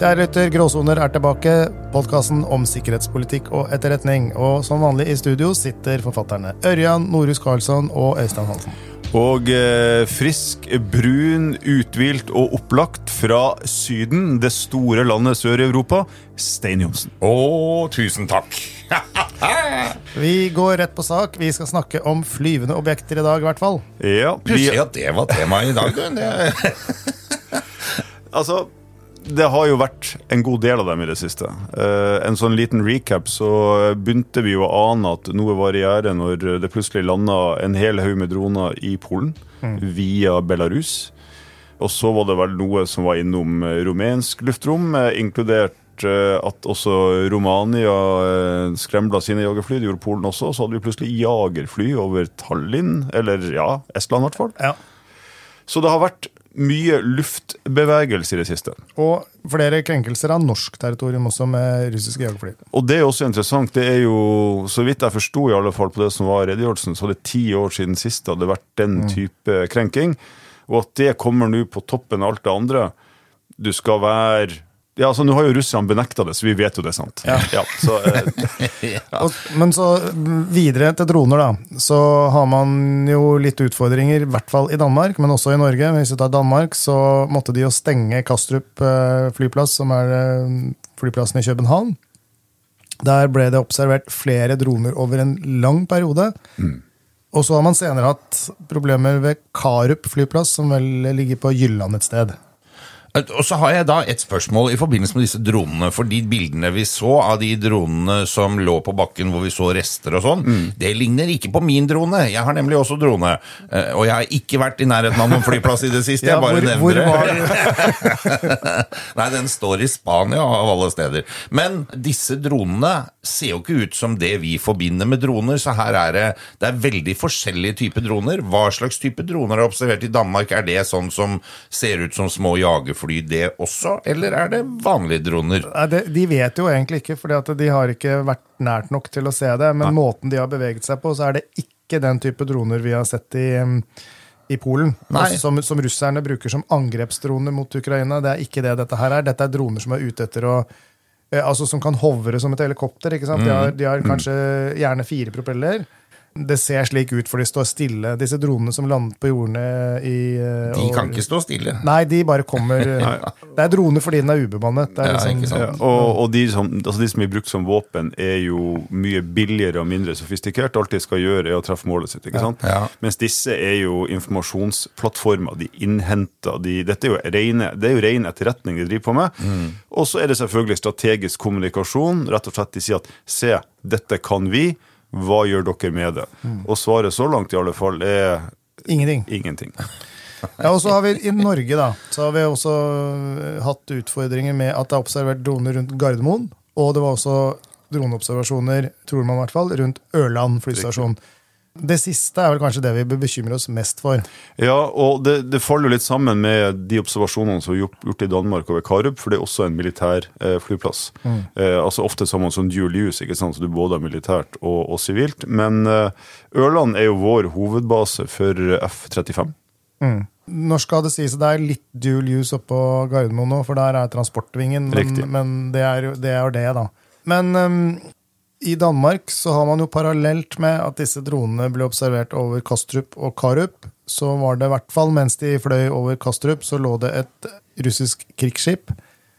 Kjære lytter, Gråsoner tilbake, podcasten om sikkerhetspolitikk og etterretning. Og som vanlig i studio sitter forfatterne Ørjan Norhus Karlsson og Øystein Hansen. Og frisk, brun, uthvilt og opplagt fra Syden, det store landet sør i Europa, Stein Johnsen. Tusen takk. Vi går rett på sak. Vi skal snakke om flyvende objekter i dag, i hvert fall. Ja, Plutselig at det var tema i dag, du. Altså, det har jo vært en god del av dem i det siste. En sånn liten recap, så begynte vi jo å ane at noe var i gjære når det plutselig landet en hel haug med droner i Polen, via Belarus. Og så var det vel noe som var innom rumensk luftrom, inkludert at også Romania skrembla sine jagerfly, det gjorde Polen også, så hadde vi plutselig jagerfly over Tallinn, eller ja, Estland i hvert fall. Ja. Så det har vært mye luftbevegelse i det siste. Og flere krenkelser av norsk territorium også med russiske jagerfly. Og det er også interessant, det er jo, så vidt jeg forstod i alle fall på det som var redegjørelsen, så det 10 år siden sist hadde vært den type krenking, og at det kommer nå på toppen av alt det andre. Du skal være... Ja, altså nå har jo russerne benektet det, så vi vet jo det er sant. Ja, så, Men så videre til droner da, så har man jo litt utfordringer, i hvert fall i Danmark, men også i Norge. Hvis vi tar Danmark, så måtte de jo stenge Kastrup flyplass, som flyplassen i København. Der ble det observert flere droner over en lang periode. Og så har man senere hatt problemer ved Karup flyplass, som vel ligger på Jylland et sted. Og så har jeg da et spørsmål i forbindelse med disse dronene, for de bildene vi så av de dronene som lå på bakken hvor vi så rester og sånn, det ligner ikke på min drone. Jeg har nemlig også drone, og jeg har ikke vært i nærheten av noen flyplass i det siste, jeg bare nevner det. Hvor var det? Nei, den står i Spania av alle steder. Men disse dronene ser jo ikke ut som det vi forbinder med droner, så her det er veldig forskjellige typer droner. Hva slags type droner er observert i Danmark? Er det sånn som ser ut som små jagerfly det også, eller det vanlige droner? De vet jo egentlig ikke, fordi de har ikke vært nært nok til å se det, men måten de har beveget seg på, så det ikke den type droner vi har sett i Polen, altså, som russerne bruker som angrepsdroner mot Ukraina. Det ikke det dette her Dette droner som ute etter å altså som kan hovre som et helikopter, ikke sant? De har kanskje gjerne 4 propeller. Det ser slik ut, for de står stille. Disse dronene som lander på jordene de kan ikke stå stille. Nei, de bare kommer. Det droner fordi den ubemannet. Ikke sant. Og de som blir brukt som våpen jo mye billigere og mindre sofistikert. Alt de skal gjøre å treffe målet sitt, ikke sant? Ja. Mens disse jo informasjonsplattformer, de innhenter, dette det jo ren etterretning de driver på med. Og så det selvfølgelig strategisk kommunikasjon, rett og slett de sier at, se, dette kan vi, hva gjør dere med det? Og svaret så langt i alle fall ingenting. Ja, og så har vi i Norge da, så har vi også hatt utfordringer med at det observert droner rundt Gardermoen, og det var også droneobservasjoner, tror man i hvert fall, rundt Ørland flystasjon. Det siste vel kanskje det vi bør bekymre oss mest for. Ja, og det faller jo litt sammen med de observasjonene som gjort i Danmark over Karup, for det også en militær flyplass. Altså ofte så har man sånn dual use, ikke sant, så du både har militært og sivilt, men Ørland jo vår hovedbase for F-35. Nå skal det sies at det litt dual use oppe på Gardermoen nå, for der transportvingen, men det det da. Men i Danmark så har man jo parallelt med at disse dronene ble observert over Kastrup og Karup, så var det i hvert fall mens de fløy over Kastrup, så lå det et russisk krigsskip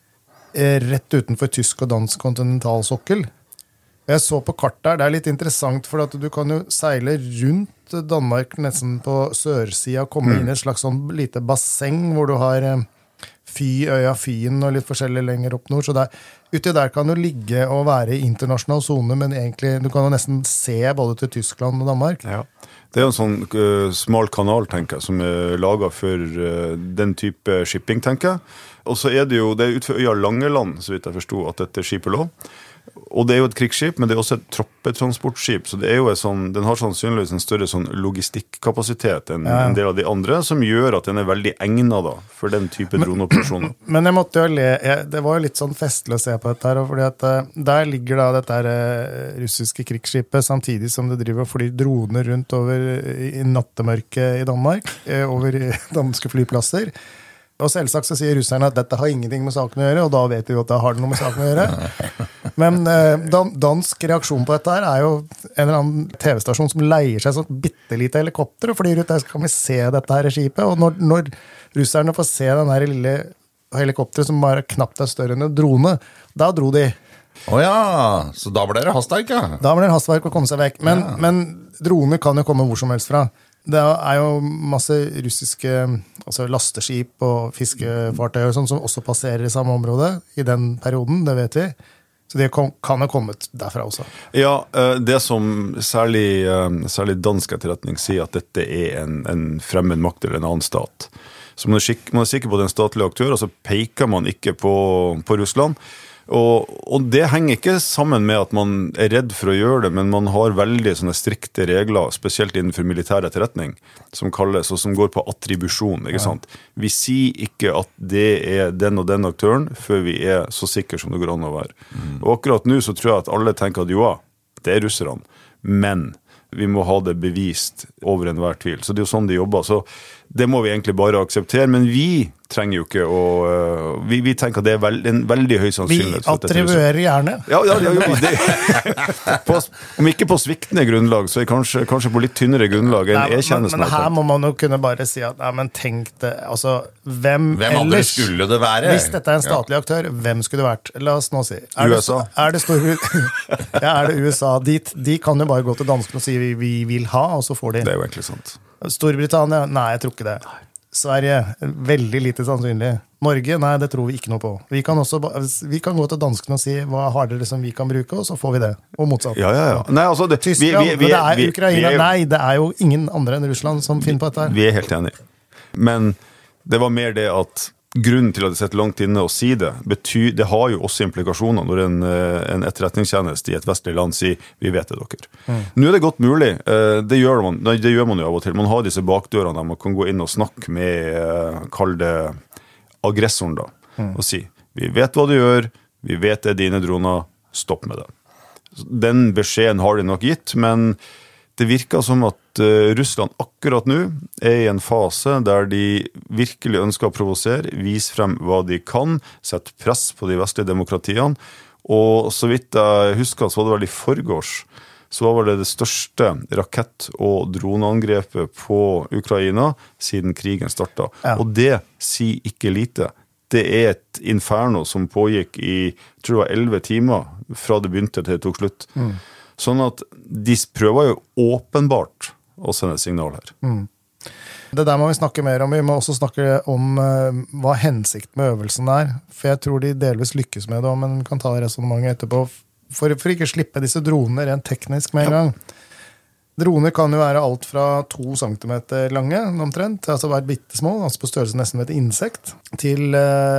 rett utenfor tysk og dansk kontinentalsokkel. Jeg så på kartet det litt interessant, for at du kan jo seile rundt Danmark nesten på sørsida, komme inn i et slags sånn lite basseng, hvor du har øya Fyen og litt forskjellig lenger opp nord, så uti der kan du ligge og være i internasjonal zone, men egentlig, du kan jo nesten se både til Tyskland og Danmark. Ja. Det en sånn smal kanal, tenker jeg, som laget for den type shipping, tenker jeg. Og så det jo, det utenfor øya Langeland, så vidt jeg forstod, at dette skipet lå. Og det jo et krigsskip, men det også et troppetransportskip, så det jo den har sannsynligvis en større sånn logistikkapasitet enn en del av de andre, som gjør at den veldig egnet da, for den type droneoperasjoner. Men jeg måtte jo det var jo litt sånn festlig å se på dette her, fordi at der ligger da dette russiske krigsskipet, samtidig som det driver og flyr droner rundt over i nattemørket i Danmark, over danske flyplasser. Og selvsagt så sier russerne at dette har ingenting med saken å gjøre, og da vet vi jo at det har noe med saken å gjøre. Men dansk reaksjon på dette her er jo en eller annen TV-stasjon som leier seg sånn bittelite helikopter og flyr ut der, så kan vi se dette her skipet. Og når russerne får se den her lille helikopteret som bare knapt er større enn en drone, da dro de. Åja, så da ble det hastverk, ja? Da ble det hastverk å komme seg vekk. Men droner kan jo komme hvor som helst fra. Det er jo masse russiske lasteskip og fiskefartøy og sånn, som også passerer i samme område i den perioden, det vet vi. Så det kan ha kommet derfra også. Ja, det som særlig dansk etterretning sier at dette er en fremmed makt eller en annen stat. Så man er sikker på den statlige aktør, og så peker man ikke på Russland. Og det henger ikke sammen med at man er redd for å gjøre det, men man har veldig sånne strikte regler, spesielt innenfor militær etterretning, som kalles, og som går på attribusjon, ikke sant? Vi sier ikke at det er den og den aktøren, før vi er så sikre som det går an å være. Og akkurat nå så tror jeg at alle tenker at jo, det er russerne, men vi må ha det bevist over enhver tvil. Så det er jo sånn de jobber, så det må vi egentlig bare akseptere, men vi trenger jo ikke å... Vi tenker at det er en veldig høy sannsynlighet. Vi attribuerer gjerne. Ja, om ikke på sviktende grunnlag, så er kanskje på litt tynnere grunnlag enn e-tjenesten. Men her må man jo kunne bare si at, men tenk det, altså, hvem ellers skulle det være? Hvis dette er en statlig aktør, hvem skulle det vært? La oss nå si. USA. Er det USA? De kan jo bare gå til danskene og si vi vil ha, og så får de. Det er jo egentlig sant. Storbritannia? Nei, jeg tror ikke det. Sverige? Veldig lite sannsynlig. Norge? Nei, det tror vi ikke noe på. Vi kan gå til danskene og si hva har dere som vi kan bruke, og så får vi det. Og motsatt. Ja. Nei, altså, Tyskland, men det er Ukraina. Nei, det er jo ingen andre enn Russland som finner på dette. Vi er helt enige. Men det var mer det at grunnen til at det sitter langt inne å si det, det har jo også implikasjoner når en etterretningstjeneste i et vestlig land sier, vi vet det dere. Nå er det godt mulig, det gjør man jo av og til. Man har disse bakdørene der man kan gå inn og snakke med, kall det aggressoren da, og si, vi vet hva du gjør, vi vet det er dine droner, stopp med det. Den beskjeden har de nok gitt, men det virker som at Russland akkurat nå er i en fase der de virkelig ønsker å provosere, vise frem hva de kan, sette press på de vestlige demokratiene, og så vidt jeg husker, så var det vel i forgårs, så var det største rakett- og droneangrepet på Ukraina siden krigen startet. Ja. Og det sier ikke lite. Det er et inferno som pågikk i, tror jeg, 11 timer fra det begynte til det tok slutt. Sånn at de prøver jo åpenbart å sende et signal her. Det der må vi snakke mer om. Vi må også snakke om hva hensikten med øvelsen er. For jeg tror de delvis lykkes med det, men vi kan ta resonemanget etterpå. For ikke slippe disse dronene rent teknisk med en gang. Droner kan jo være alt fra 2 centimeter lange, omtrent, altså være bittesmå, altså på størrelse nesten med et insekt, til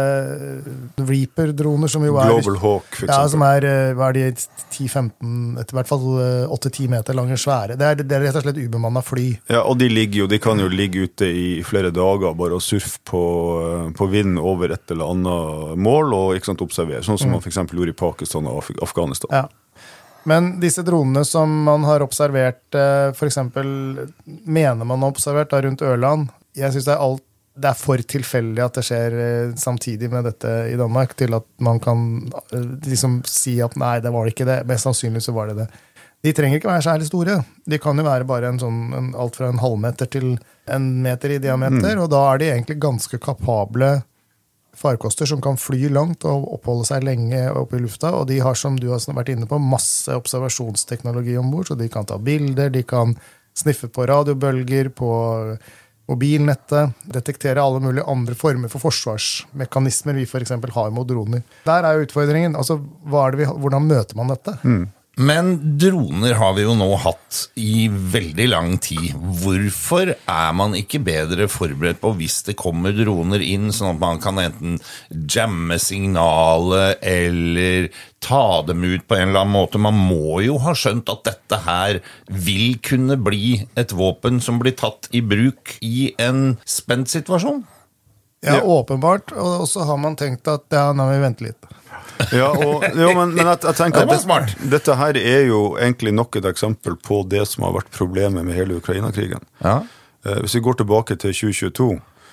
Reaper-droner, som jo er... Global Hawk, for eksempel. Ja, som er de 10-15, i hvert fall 8-10 meter lange svære. Det er rett og slett ubemannet fly. Ja, og de kan jo ligge ute i flere dager, bare og surfe på vind over et eller annet mål, og ikke sant, observere, sånn som man for eksempel gjorde i Pakistan og Afghanistan. Ja. Men disse dronene som man har observert, for eksempel, mener man har observert da, rundt Ørland, jeg synes det er for tilfeldig at det skjer samtidig med dette i Danmark, til at man kan liksom si at nei, det var ikke det, mest sannsynlig så var det det. De trenger ikke være særlig store. De kan jo være bare alt fra en halvmeter til 1 meter i diameter, og da er de egentlig ganske kapable farkoster som kan fly langt og oppholde seg lenge oppe i lufta, og de har, som du har vært inne på, masse observasjonsteknologi ombord, så de kan ta bilder, de kan sniffe på radiobølger, på mobilnettet, detektere alle mulige andre former for forsvarsmekanismer vi for eksempel har mot droner. Der er jo utfordringen, altså hvordan møter man dette? Men droner har vi jo nå hatt i veldig lang tid. Hvorfor er man ikke bedre forberedt på hvis det kommer droner inn, sånn at man kan enten jamme signalet eller ta dem ut på en eller annen måte? Man må jo ha skjønt at dette her vil kunne bli et våpen som blir tatt i bruk i en spent situasjon. Ja, åpenbart. Og så har man tenkt at nå må vi vente litt. Ja, men jeg tenker at dette her er jo egentlig nok et eksempel på det som har vært problemet med hele Ukraina-krigen. Ja. Hvis vi går tilbake til 2022,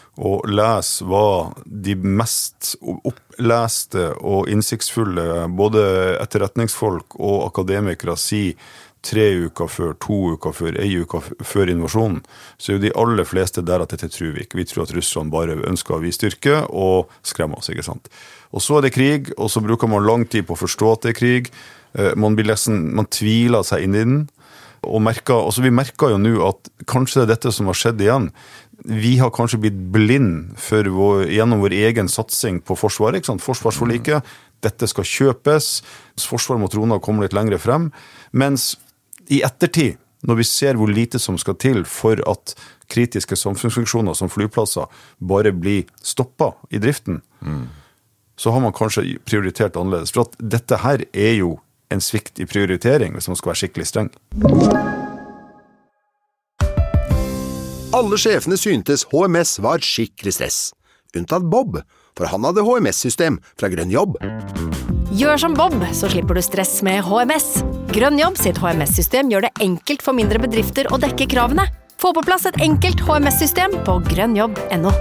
og lese hva de mest oppleste og innsiktsfulle, både etterretningsfolk og akademikere sier 3 uker før, 2 uker før, 1 uke før invasjonen, så jo de aller fleste der at dette tror vi ikke. Vi tror at Russland bare ønsker å vise styrke og skremme oss, ikke sant? Og så det krig, og så bruker man lang tid på å forstå at det krig. Man tviler seg inn i den, og vi merker jo nå at kanskje det er dette som har skjedd igjen. Vi har kanskje blitt blind gjennom vår egen satsing på forsvaret, ikke sant? Forsvarsforliket, dette skal kjøpes, forsvaret mot droner kommer litt lengre frem, mens i ettertid, når vi ser hvor lite som skal til for at kritiske samfunnsfunksjoner som flyplasser bare blir stoppet i driften, så har man kanskje prioritert annerledes. For at dette her er jo en svikt i prioritering, hvis man skal være skikkelig streng. Alle sjefene syntes HMS var skikkelig stress. Unntatt Bob, for han hadde HMS-system fra Grønn Jobb. Gjør som Bob, så slipper du stress med HMS. Grønn Jobb sitt HMS-system gjør det enkelt for mindre bedrifter å dekke kravene. Få på plass et enkelt HMS-system på grønnjobb.no.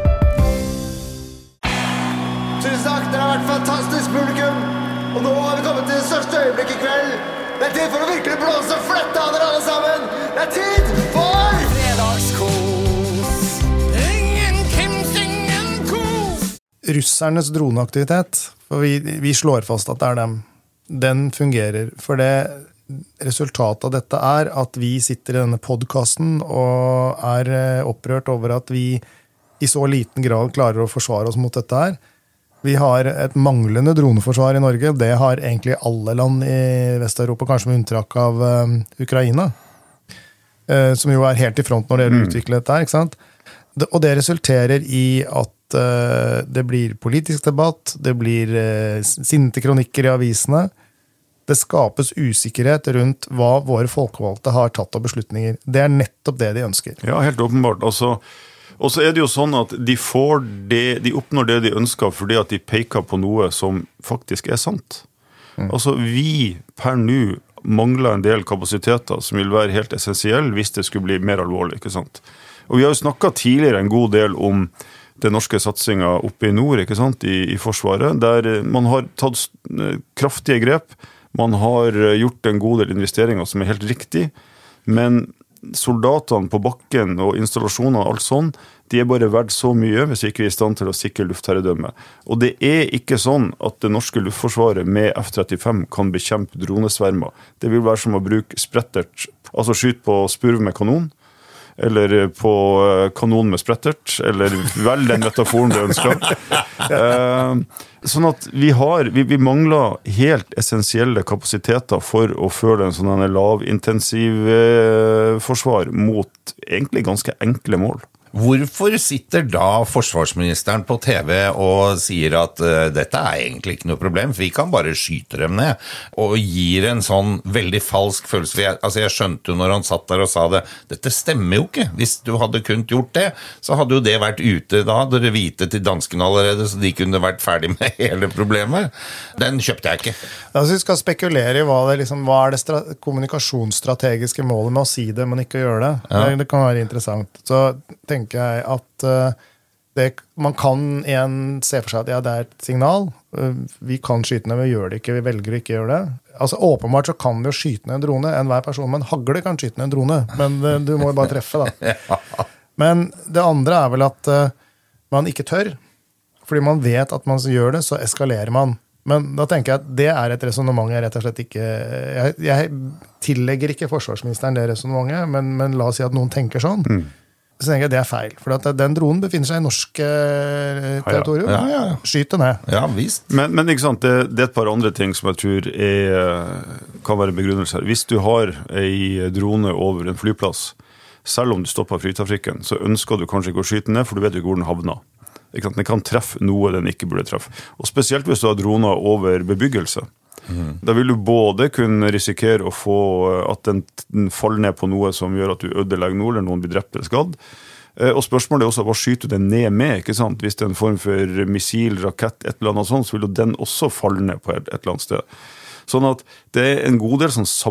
Tusen takk, dere har vært fantastisk publikum. Og nå har vi kommet til det største øyeblikk i kveld. Det er tid for å virkelig blåse fletta av dere alle sammen. Det er tid for fredagskos. Ingen Kims, ingen kos. Russernes droneaktivitet, for vi slår fast at det er dem. Den fungerer, for det resultatet av dette er at vi sitter i denne podcasten og er opprørt over at vi i så liten grad klarer å forsvare oss mot dette her. Vi har et manglende droneforsvar i Norge. Det har egentlig alle land i Vest-Europa, kanskje med unntak av Ukraina, som jo er helt i front når det gjelder å utvikle dette her, ikke sant? Og det resulterer i at det blir politisk debatt, det blir sinte kronikker i avisene, det skapes usikkerhet rundt hva våre folkevalgte har tatt av beslutninger. Det er nettopp det de ønsker. Ja, helt åpenbart. Og så er det jo sånn at de oppnår det de ønsker fordi at de peker på noe som faktisk er sant. Altså vi per nå mangler en del kapasiteter som vil være helt essensielle hvis det skulle bli mer alvorlig, ikke sant? Og vi har jo snakket tidligere en god del om den norske satsingen oppe i nord, ikke sant, i Forsvaret, der man har tatt kraftige grep, man har gjort en god del investeringer som er helt riktig, men soldatene på bakken og installasjoner og alt sånn, de er bare verdt så mye hvis vi ikke er i stand til å sikre luftherredømme. Og det er ikke sånn at det norske luftforsvaret med F-35 kan bekjempe dronesvermer. Det vil være som å bruke sprettert, altså skyte på spurv med kanon, eller på kanon med sprettert, eller vel den metaforen du ønsker. Sånn at vi mangler helt essensielle kapasiteter for å føre en sånn lavintensiv forsvar mot egentlig ganske enkle mål. Hvorfor sitter da forsvarsministeren på TV og sier at dette er egentlig ikke noe problem, for vi kan bare skyte dem ned, og gir en sånn veldig falsk følelse? Jeg skjønte jo når han satt der og sa det, dette stemmer jo ikke. Hvis du hadde kunnet gjort det, så hadde jo det vært ute da, hadde det vite til danskene allerede, så de kunne vært ferdig med hele problemet. Den kjøpte jeg ikke. Altså, vi skal spekulere i hva er det kommunikasjonsstrategiske målet med å si det, men ikke gjøre det. Ja. Det kan være interessant. Så tenker jeg at man kan igjen se for seg at det er et signal. Vi kan skyte ned, vi gjør det ikke, vi velger å ikke gjøre det. Altså åpenbart så kan vi jo skyte ned en drone, enhver person med en hagle kan skyte ned en drone, men du må jo bare treffe da. Men det andre er vel at man ikke tør, fordi man vet at man gjør det, så eskalerer man. Men da tenker jeg at det er et resonemang jeg rett og slett ikke... Jeg tillegger ikke forsvarsministeren det resonemanget, men la oss si at noen tenker sånn. Så tenker jeg det er feil, for at den dronen befinner seg i norsk territorium. Ja. Skyt den ned. Ja, visst. Men ikke sant, det er et par andre ting som jeg tror kan være en begrunnelse her. Hvis du har en drone over en flyplass, selv om du stopper flytrafikken, så ønsker du kanskje ikke å skyte ned, for du vet jo ikke hvor den havner. Den kan treffe noe den ikke burde treffe. Og spesielt hvis du har droner over bebyggelse. Da vil du både kunne risikere å få at den faller ned på noe som gjør at du ødelegger noe, eller noen blir drept eller skadd. Og spørsmålet er også, hva skyter du den ned med, ikke sant? Hvis det er en form for missil, rakett, et eller annet sånt, så vil jo den også falle ned på et eller annet sted. Sånn at det er en god del sånn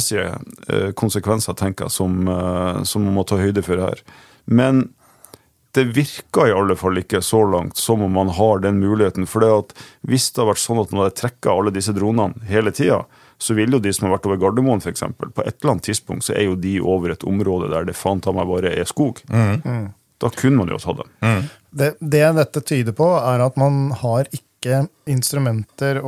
samfunnsmessige konsekvenser, tenker jeg, som man må ta høyde for her. Men det virker i alle fall ikke så langt som om man har den muligheten, for det at hvis det har vært sånn at man hadde trekket alle disse dronene hele tiden, så vil jo de som har vært over Gardermoen for eksempel, på et eller annet tidspunkt så er jo de over et område der det faen ta meg bare er skog. Da kunne man jo ta dem. Det dette tyder på er at man har ikke instrumenter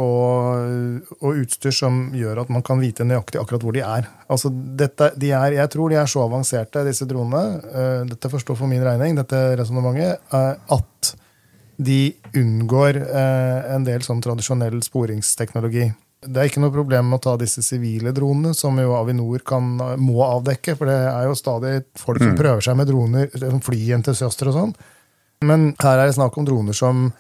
og utstyr som gjør at man kan vite nøyaktig akkurat hvor de er. Altså jeg tror de er så avanserte, disse dronene, dette forstår for min regning, dette resonemanget, at de unngår en del sånn tradisjonell sporingsteknologi. Det er ikke noe problem med å ta disse sivile dronene, som jo Avinor må avdekke, for det er jo stadig folk som prøver seg med droner, flyentusiaster og sånn. Men her er det snakk om droner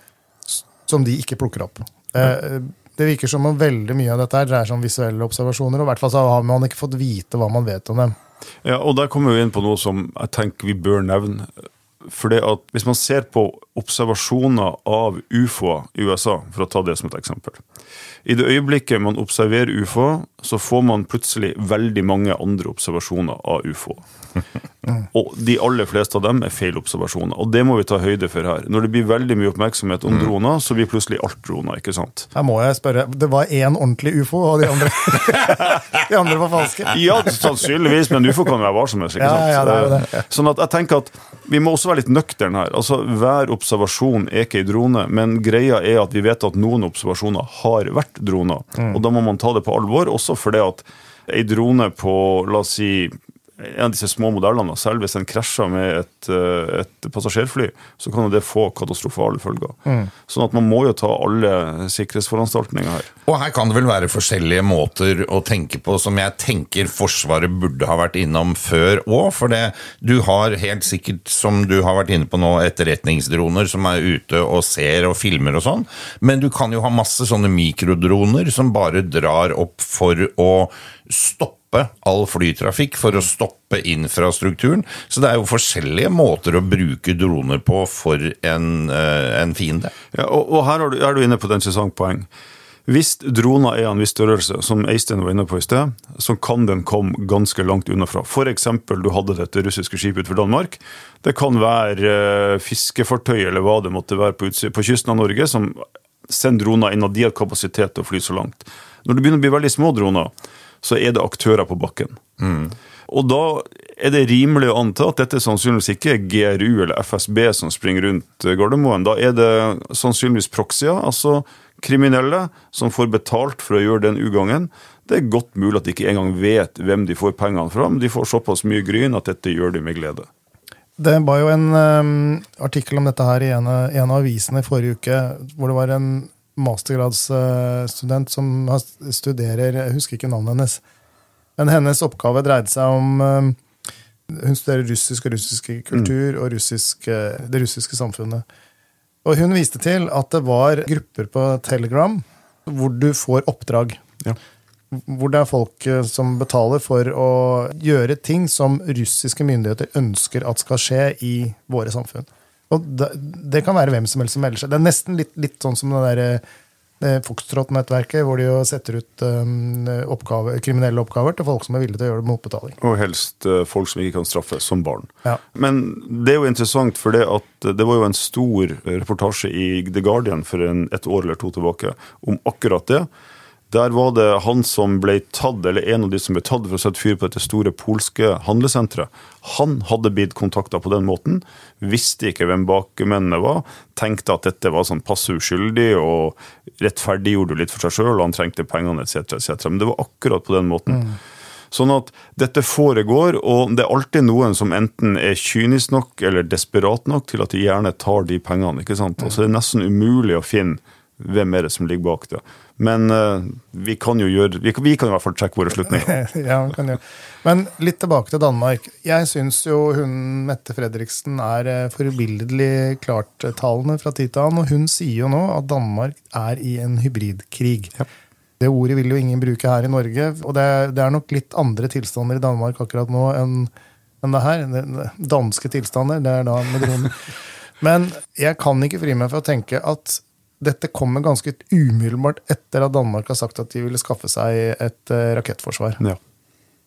som de ikke plukker opp. Det virker som om veldig mye av dette dreier seg om visuelle observasjoner, og i hvert fall så har man ikke fått vite hva man vet om dem. Ja, og der kommer vi inn på noe som jeg tenker vi bør nevne. For det at hvis man ser på observasjoner av UFO i USA, for å ta det som et eksempel. I det øyeblikket man observerer UFO, så får man plutselig veldig mange andre observasjoner av UFO. Og de aller fleste av dem er feil observasjoner, og det må vi ta høyde for her. Når det blir veldig mye oppmerksomhet om droner, så blir plutselig alt droner, ikke sant? Her må jeg spørre, det var en ordentlig UFO, og de andre var falske? Ja, sannsynligvis, men UFO kan være hva som helst, ikke sant? Ja, det er det. Sånn at jeg tenker at vi må også være litt nøkterne her. Altså, hver observasjon er ikke en drone, men greia er at vi vet at noen observasjoner har vært droner, og da må man ta det på alvor, også fordi at en drone på, la oss si, en av disse små modellene, selv hvis den krasjer med et passasjerfly, så kan det få katastrofale følger. Sånn at man må jo ta alle sikkerhetsforanstaltninger her. Og her kan det vel være forskjellige måter å tenke på, som jeg tenker Forsvaret burde ha vært innom før også, for du har helt sikkert, som du har vært inne på nå, etterretningsdroner som er ute og ser og filmer og sånn, men du kan jo ha masse sånne mikrodroner som bare drar opp for å stoppe all flytrafikk, for å stoppe infrastrukturen. Så det er jo forskjellige måter å bruke droner på for en fiende. Ja, og her er du inne på et interessant poeng. Hvis droner er en viss størrelse, som Eistein var inne på i sted, så kan den komme ganske langt unnafra. For eksempel, du hadde dette russiske skipet utenfor Danmark. Det kan være fiskefartøy, eller hva det måtte være på kysten av Norge, som sender droner inn, og de har kapasitet til å fly så langt. Når det begynner å bli veldig små droner, så er det aktører på bakken. Og da er det rimelig å anta at dette sannsynligvis ikke er GRU eller FSB som springer rundt Gardermoen. Da er det sannsynligvis proxyer, altså kriminelle som får betalt for å gjøre den ugangen. Det er godt mulig at de ikke engang vet hvem de får pengene fra, men de får såpass mye gryn at dette gjør de med glede. Det var jo en artikkel om dette her i en av avisene i forrige uke, hvor det var en mastergradsstudent som studerer, jeg husker ikke navnet hennes, men hennes oppgave dreide seg om, hun studerer russisk kultur og det russiske samfunnet. Og hun viste til at det var grupper på Telegram hvor du får oppdrag. Ja. Hvor det er folk som betaler for å gjøre ting som russiske myndigheter ønsker at skal skje i våre samfunn. Og det kan være hvem som helst som melder seg. Det er nesten litt sånn som det Foxtrot-nettverket, hvor de jo setter ut kriminelle oppgaver til folk som er villige til å gjøre det mot betaling. Og helst folk som ikke kan straffes som barn. Ja. Men det er jo interessant, for det var jo en stor reportasje i The Guardian for et år eller to tilbake om akkurat det. Der var det han som ble tatt, eller en av de som ble tatt for å sette fyr på dette store polske handlesentret. Han hadde blitt kontaktet på den måten, visste ikke hvem bakmennene var, tenkte at dette var sånn passe uskyldig, og rettferdiggjorde litt for seg selv, og han trengte pengene, etc. Men det var akkurat på den måten. Sånn at dette foregår, og det er alltid noen som enten er kynisk nok, eller desperat nok til at de gjerne tar de pengene, ikke sant? Og så er det nesten umulig å finne hvem er det som ligger bak det. Men vi kan jo i hvert fall trekke våre slutninger. Ja, vi kan gjøre. Men litt tilbake til Danmark. Jeg synes jo hun, Mette Frederiksen, er forbildelig klarttalende fra tid til annen, og hun sier jo nå at Danmark er i en hybridkrig. Ja. Det ordet vil jo ingen bruke her i Norge, og det er nok litt andre tilstander i Danmark akkurat nå enn det her. Danske tilstander, det er da med droner. Men jeg kan ikke fri meg for å tenke at dette kommer ganske umiddelbart etter at Danmark har sagt at de ville skaffe seg et rakettforsvar. Ja.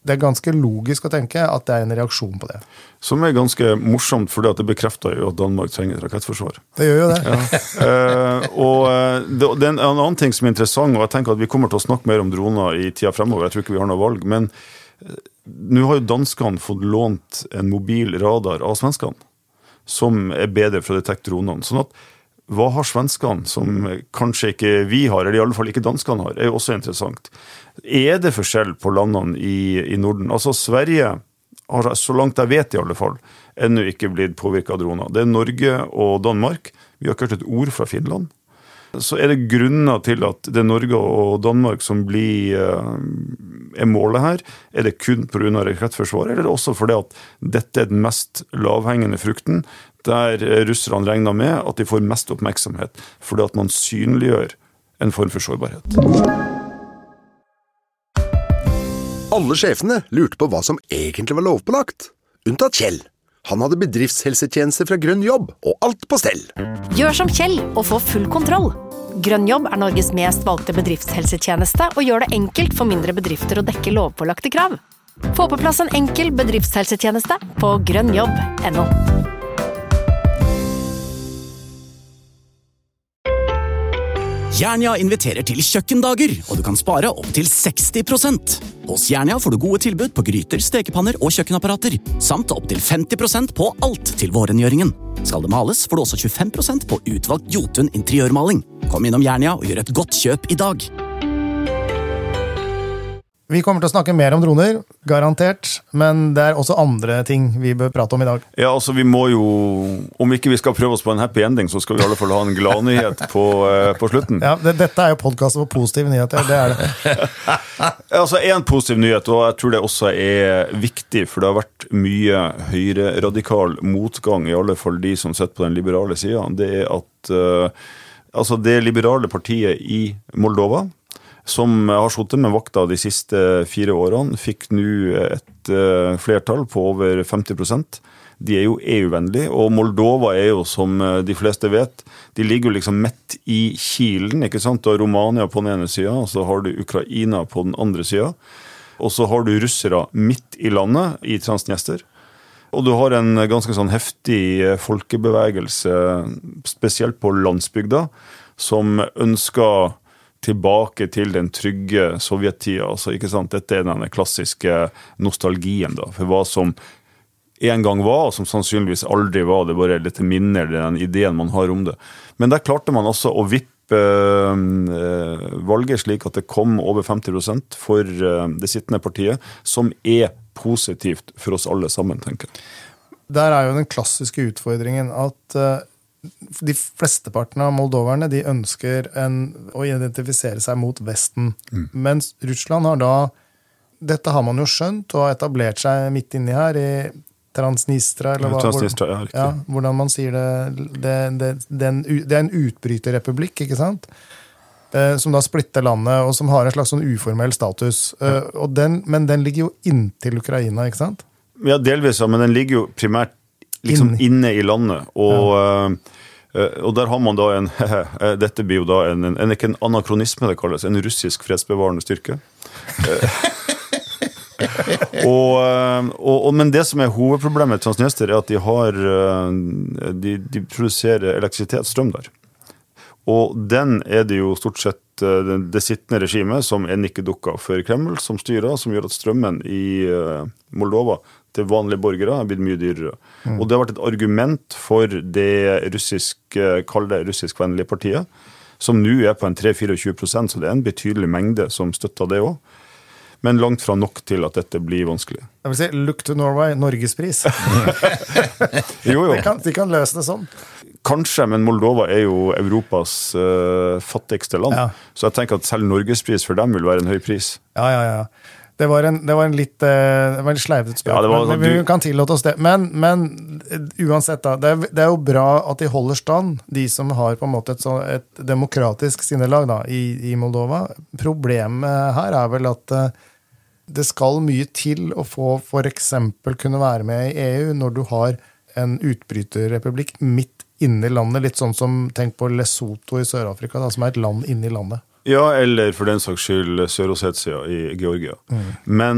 det ganske logisk å tenke at det en reaksjon på det. Som ganske morsomt, fordi at det bekrefter jo at Danmark trenger et rakettforsvar. Det gjør jo det. Ja. Det en annen ting som interessant, og jeg tenker at vi kommer til å snakke mer om droner i tida fremover, jeg tror ikke vi har noe valg, men nå har jo danskene fått lånt en mobil radar av svenskene, som bedre for å detekte dronene. Sånn at hva har svenskene som kanskje ikke vi har, eller i alle fall ikke danskene har, jo også interessant. Det forskjell på landene i Norden? Altså Sverige har, så langt jeg vet i alle fall, ennå ikke blitt påvirket av droner. Det Norge og Danmark. Vi har ikke hørt et ord fra Finland. Så det grunner til at det Norge og Danmark som blir målet her? Det kun på grunn av rakettforsvaret, eller er det også fordi at dette den mest lavhengende frukten, der russerne regner med at de får mest oppmerksomhet, fordi at man synliggjør en form for sårbarhet? Alle sjefene lurte på hva som egentlig var lovpålagt. Unntatt Kjell. Han hadde bedriftshelsetjeneste fra Grønn Jobb, og alt på stell. Gjør som Kjell og få full kontroll. Grønn Jobb Norges mest valgte bedriftshelsetjeneste og gjør det enkelt for mindre bedrifter å dekke lovpålagte krav. Få på plass en enkel bedriftshelsetjeneste på grønnjobb.no. Jernia inviterer til kjøkkendager, og du kan spare opp til 60%. Hos Jernia får du gode tilbud på gryter, stekepanner og kjøkkenapparater, samt opp til 50% på alt til vårrengjøringen. Skal det males, får du også 25% på utvalgt Jotun interiørmaling. Kom innom Jernia og gjør et godt kjøp i dag. Vi kommer til å snakke mer om droner, garantert, men det også andre ting vi bør prate om i dag. Ja, altså vi må jo, om ikke vi skal prøve oss på en happy ending, så skal vi i alle fall ha en gladnyhet på slutten. Ja, dette jo podcasten for positive nyheter, det det. Altså en positiv nyhet, og jeg tror det også viktig, for det har vært mye høyre-radikal motgang, i alle fall de som sitter på den liberale siden, det at altså det liberale partiet i Moldova, som har suttet med vakta de siste 4 årene, fikk nå et flertall på over 50%. De jo EU-vennlige, og Moldova jo, som de fleste vet, de ligger jo liksom midt i kilen, ikke sant? Og Romania på den ene siden, og så har du Ukraina på den andre siden, og så har du russere midt i landet, i Transnester. Og du har en ganske sånn heftig folkebevegelse, spesielt på landsbygda, som ønsker tilbake til den trygge sovjettida, altså, ikke sant? Dette den klassiske nostalgien da, for hva som en gang var, og som sannsynligvis aldri var, det bare litt minner den ideen man har om det. Men der klarte man også å vippe valget slik at det kom over 50% for det sittende partiet, som positivt for oss alle sammen, tenker jeg. Der jo den klassiske utfordringen at de flesteparten av moldoverne, de ønsker å identifisere seg mot Vesten. Mens Russland har da, dette har man jo skjønt, og etablert seg midt inni her, i Transnistria, eller hva? Transnistria, ja, riktig. Ja, hvordan man sier det. Det en utbryterrepublikk, ikke sant? Som da splitter landet, og som har en slags sånn uformell status. Men den ligger jo inntil Ukraina, ikke sant? Ja, delvis, men den ligger jo primært liksom inne i landet, og der har man da dette blir jo da ikke en anakronisme det kalles, en russisk fredsbevarende styrke. Men det som hovedproblemet med Transnistria at de produserer elektrisitetsstrøm der. Og den det jo stort sett det sittende regimet som ikke dukket for Kreml, som styrer, som gjør at strømmen i Moldova til vanlige borgere blitt mye dyrere. Og det har vært et argument for det russiskvennlige partiet, som nå på en 3-24%, så det en betydelig mengde som støtter det også. Men langt fra nok til at dette blir vanskelig. Jeg vil si, look to Norway, Norgespris. Jo. De kan løse det sånn. Kanskje, men Moldova jo Europas fattigste land. Ja. Så jeg tenker at selv Norgespris for dem vil være en høy pris. Ja. Det var en litt sleivet spørsmål, ja, men vi kan tillate oss det. Men uansett da, det jo bra at de holder stand, de som har på en måte et demokratisk sinnelag da, i Moldova. Problemet her vel at det skal mye til å få for eksempel kunne være med i EU når du har en utbryterrepublikk midt inne i landet, litt sånn som tenk på Lesotho i Sør-Afrika, da, som et land inne i landet. Ja, eller for den saks skyld Sør-Ossetia i Georgia. Men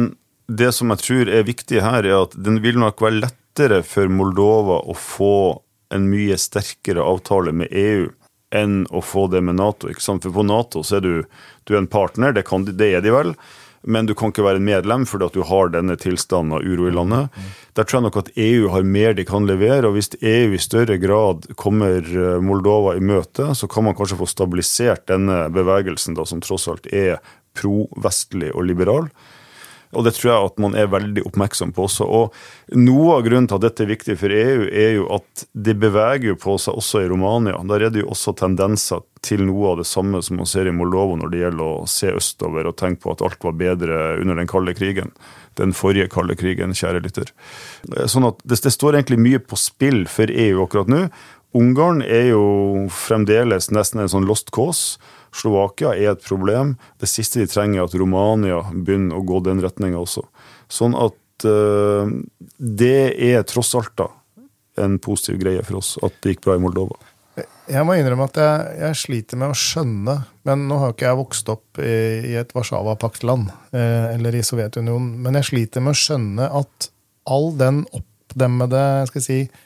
det som jeg tror viktig her at den vil nok være lettere for Moldova å få en mye sterkere avtale med EU enn å få det med NATO, ikke sant? For på NATO så du en partner, det de vel, men du kan ikke være en medlem fordi at du har denne tilstanden av uro i landet. Der tror jeg nok at EU har mer de kan levere, og hvis EU i større grad kommer Moldova i møte, så kan man kanskje få stabilisert denne bevegelsen da, som tross alt pro-vestlig og liberal. Og det tror jeg at man veldig oppmerksom på også. Og noe av grunnen til at dette viktig for EU jo at det beveger jo på seg også i Romania. Der det jo også tendenser til noe av det samme som man ser i Moldova når det gjelder å se østover og tenke på at alt var bedre under den kalde krigen. Den forrige kalde krigen, kjære lytter. Sånn at det står egentlig mye på spill for EU akkurat nå. Ungarn jo fremdeles nesten en sånn lost cause. Slovakia et problem. Det siste de trenger at Romania begynner å gå den retningen også. Sånn at det tross alt da en positiv greie for oss at det gikk bra i Moldova. Jeg må innrømme at jeg sliter med å skjønne, men nå har ikke jeg vokst opp i et Warszawa-paktland, eller i Sovjetunionen, men jeg sliter med å skjønne at all den oppdemmede, skal jeg si,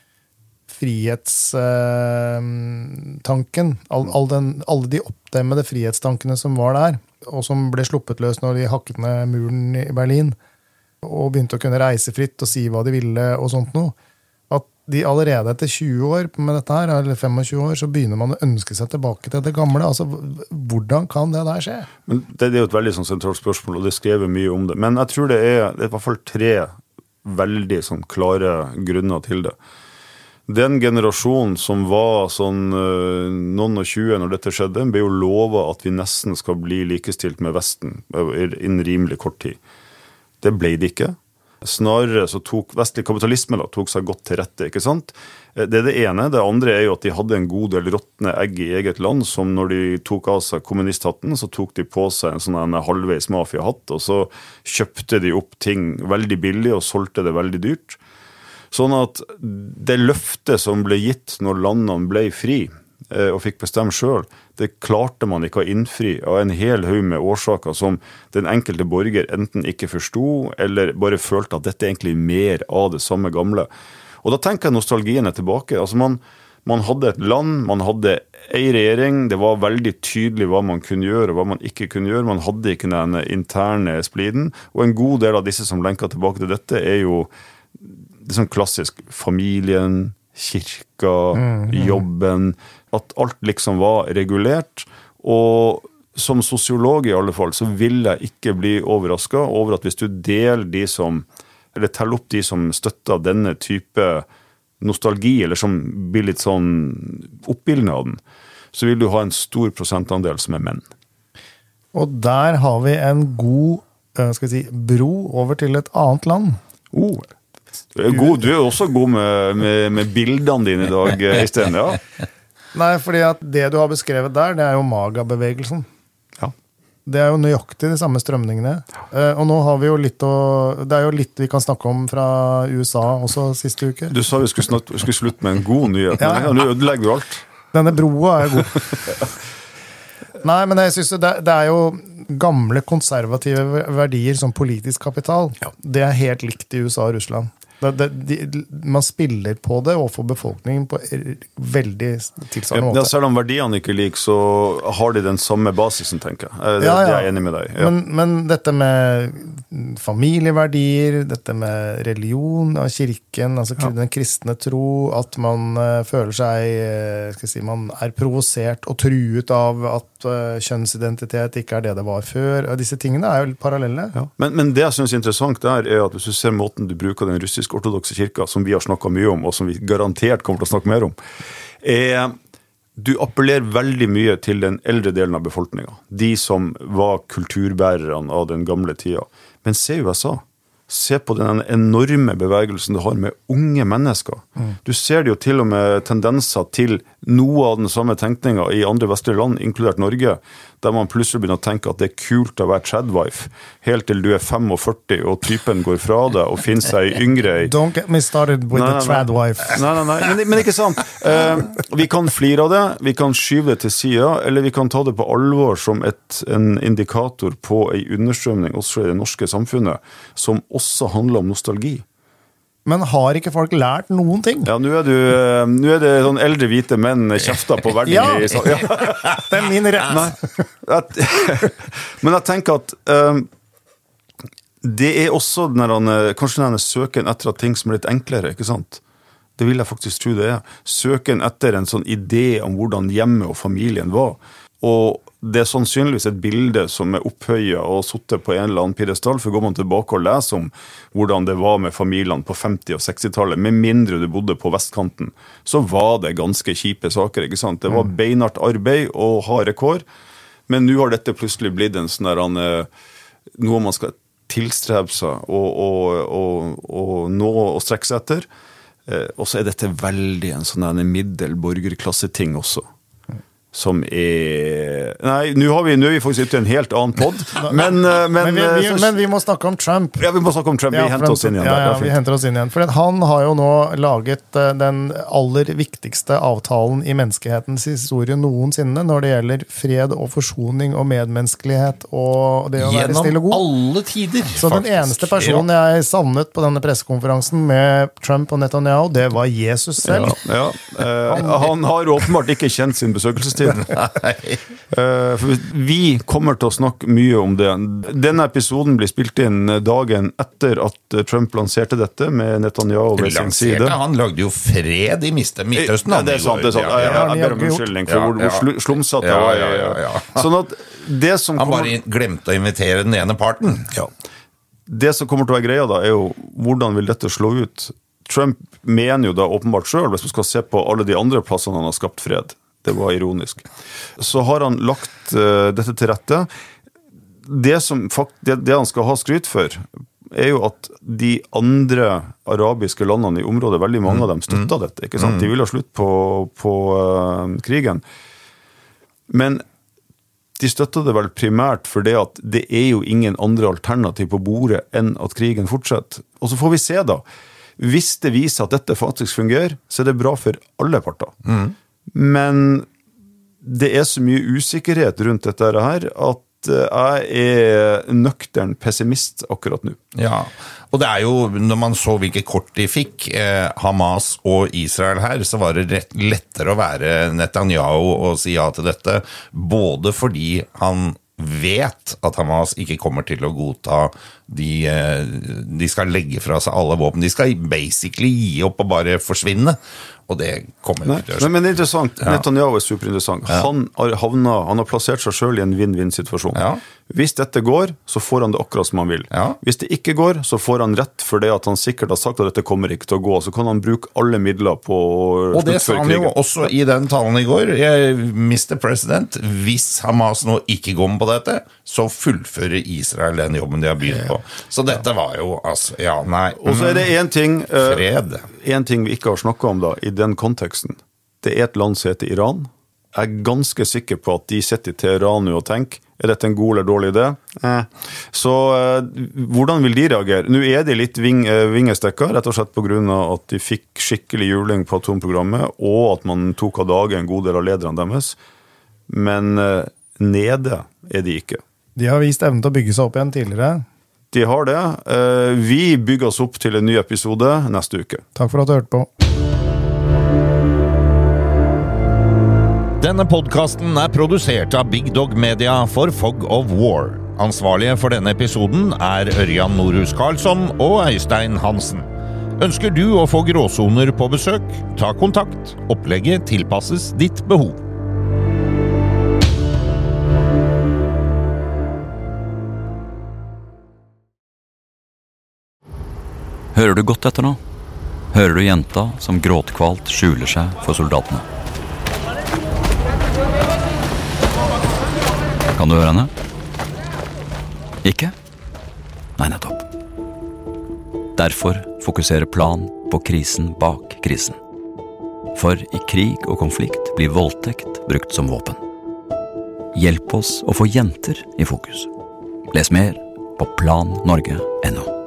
frihetstanken, alle de oppdemmede frihetstankene som var der, og som ble sluppet løs når de hakket ned muren i Berlin, og begynte å kunne reise fritt og si hva de ville og sånt noe, at de allerede etter 20 år med dette her, eller 25 år, så begynner man å ønske seg tilbake til det gamle. Altså, hvordan kan det der skje? Men det jo et veldig sånn sentralt spørsmål, og det skrev mye om det. Men jeg tror det i hvert fall 3 veldig sånn klare grunner til det. Den generasjonen som var sånn noen og 20 når dette skjedde, ble jo lovet at vi nesten skal bli likestilt med Vesten innen rimelig kort tid. Det ble det ikke. Snarere så tok vestlig kapitalisme tok seg godt til rette, ikke sant? Det det ene. Det andre jo at de hadde en god del råtne egg i eget land, som når de tok av seg kommunisthatten, så tok de på seg en sånn halvveis mafiahatt, og så kjøpte de opp ting veldig billig og solgte det veldig dyrt. Sånn at det løftet som ble gitt når landene ble fri og fikk bestemme selv, det klarte man ikke å innfri av en hel haug med årsaker som den enkelte borger enten ikke forstod, eller bare følte at dette egentlig mer av det samme gamle. Og da tenker jeg nostalgien tilbake. Altså man hadde et land, man hadde en regjering, det var veldig tydelig hva man kunne gjøre og hva man ikke kunne gjøre. Man hadde ikke den interne spliden, og en god del av disse som lenker tilbake til dette jo det sånn klassisk familien, kirka, jobben, at alt liksom var regulert, og som sosiolog i alle fall, så vil jeg ikke bli overrasket over at hvis du deler de som, eller teller opp de som støtter denne type nostalgi, eller som blir litt sånn oppbildende av den, så vil du ha en stor prosentandel som menn. Og der har vi en god, skal vi si, bro over til et annet land. Du også god med bildene dine i dag, Øystein, ja. Nei, fordi at det du har beskrevet der, det jo MAGA-bevegelsen. Ja. Det jo nøyaktig de samme strømningene. Og nå har vi jo det jo litt vi kan snakke om fra USA også siste uke. Du sa vi skulle slutte med en god nyhet, men nå ødelegger du alt. Denne broa god. Nei, men jeg synes det jo gamle konservative verdier som politisk kapital. Ja. Det helt likt i USA og Russland. Man spiller på det overfor befolkningen på veldig tilsvarende måte. Ja, selv om verdiene ikke lik, så har de den samme basisen, tenker jeg. Det jeg enig med deg. Ja. Men dette med familieverdier, dette med religion av kirken, altså den kristne tro, at man føler seg, skal jeg si, man provosert og truet av at kjønnsidentitet ikke det var før. Disse tingene jo litt parallelle. Ja. Men det jeg synes er interessant der, at hvis du ser måten du bruker den russisk-ortodokse kirka, som vi har snakket mye om, og som vi garantert kommer til å snakke mer om, du appellerer veldig mye til den eldre delen av befolkningen. De som var kulturbærerne av den gamle tida. Men se USA. Se på den enorme bevegelsen du har med unge mennesker. Du ser det jo til og med tendenser til noe av den samme tenkningen i andre vestlige land, inkludert Norge, der man plutselig begynner å tenke at det kult å være tradwife, helt til du 45 og typen går fra deg og finner seg yngre. Don't get me started with the tradwife. Nei, men ikke sant. Vi kan flire av det, vi kan skyve det til siden, eller vi kan ta det på alvor som en indikator på en understrømning også i det norske samfunnet, som også handler om nostalgi. Men har ikke folk lært noen ting? Ja, nå er det sånn eldre hvite menn kjefter på verden. Ja, det min rett. Men jeg tenker at det også kanskje denne søken etter ting som litt enklere, ikke sant? Det vil jeg faktisk tro det Søken etter en sånn idé om hvordan hjemmet og familien var. Og det sannsynligvis et bilde som opphøyet og suttet på en eller annen piedestal, for går man tilbake og leser om hvordan det var med familiene på 50- og 60-tallet, med mindre du bodde på vestkanten, så var det ganske kjipe saker, ikke sant? Det var beinhardt arbeid og harde kår, men nå har dette plutselig blitt en sånn noe man skal tilstrebe seg og nå og strekke seg etter, og så dette veldig en sånn middelborgerklasse-ting også. Som Nei, nå er vi faktisk ute i en helt annen podd. Men vi må snakke om Trump. Ja, vi må snakke om Trump. Vi henter oss inn igjen. Ja, vi henter oss inn igjen. For han har jo nå laget den aller viktigste avtalen i menneskehetens historie noensinne når det gjelder fred og forsoning og medmenneskelighet og det å være stille og god. Gjennom alle tider, Så den eneste personen jeg savnet på denne pressekonferansen med Trump og Netanyahu, det var Jesus selv. Ja. Han har åpenbart ikke kjent sin besøkelsestid. Vi kommer til å snakke mye om det. Denne episoden blir spilt inn dagen etter at Trump lanserte dette med Netanyahu ved sin side. Han lagde jo fred i Midtøsten. Det er sant. Jeg ber om unnskyldning for hvor slumsatt det var. Sånn at det som han bare glemte å invitere den ene parten. Ja. Det som kommer til å være greia da, jo hvordan vil dette slå ut? Trump mener jo da åpenbart selv, hvis vi skal se på alle de andre plassene han har skapt fred. Det var ironisk. Så har han lagt dette til rette. Det han skal ha skryt for, jo at de andre arabiske landene i området, veldig mange av dem støttet dette, ikke sant? De ville ha slutt på krigen. Men de støttet det vel primært for det at det jo ingen andre alternativ på bordet enn at krigen fortsetter. Og så får vi se da. Hvis det viser at dette faktisk fungerer, så det bra for alle parter. Men det så mye usikkerhet rundt dette her at jeg nøktern pessimist akkurat nå. Ja, og det jo, når man så hvilke kort de fikk, Hamas og Israel her, så var det lettere å være Netanyahu og si ja til dette, både fordi han vet at Hamas ikke kommer til å godta de skal legge fra seg alle våpen, de skal basically gi opp og bare forsvinne, og det kommer ikke til å skje. Men det interessant, Netanyahu superinteressant. Han har plassert seg selv i en win-win-situasjon. Hvis dette går, så får han det akkurat som han vil. Hvis det ikke går, så får han rett for det at han sikkert har sagt at dette kommer ikke til å gå, så kan han bruke alle midler på og det sa han jo også i den talen i går, Mr. President, hvis Hamas nå ikke går med på dette, så fullfører Israel den jobben de har begynt på. Så dette var jo, altså, og så det en ting, fred. En ting vi ikke har snakket om da, i den konteksten. Det et land som heter Iran. Jeg ganske sikker på at de sitter i Teheran nå og tenker, dette en god eller dårlig idé? Så hvordan vil de reagere? Nå de litt vingestekker, rett og slett på grunn av at de fikk skikkelig juling på atomprogrammet, og at man tok av dage en god del av lederne deres. Men nede de ikke. De har vist evnen til å bygge seg opp igjen tidligere. De har det. Vi bygger oss opp til en ny episode neste uke. Takk for at du hørte på. Denne podcasten produsert av Big Dog Media for Fog of War. Ansvarlige for denne episoden Ørjan Norhus Karlsson og Øystein Hansen. Ønsker du å få gråsoner på besøk? Ta kontakt. Opplegget tilpasses ditt behov. Hører du godt etter nå? Hører du jenta som gråtkvalt skjuler seg for soldatene? Kan du høre henne? Ikke? Nei, nettopp. Derfor fokuserer Plan på krisen bak krisen. For i krig og konflikt blir voldtekt brukt som våpen. Hjelp oss å få jenter i fokus. Les mer på plannorge.no.